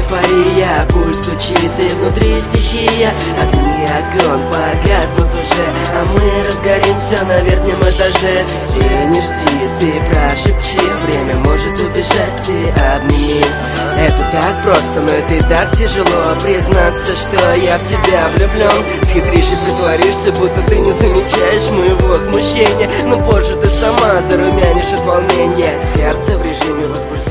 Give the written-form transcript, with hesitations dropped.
эйфория, пульс стучит и внутри стихия. Огни окон погаснут уже, а мы разгоримся на верхнем этаже. И не жди, ты прошепчи, время может убежать, ты обними. Это так просто, но это и так тяжело признаться, что я в себя влюблен. Схитришь и притворишься, будто ты не замечаешь моего смущения, но позже ты сама зарумянишь от волнения. Сердце в режиме возбуждения.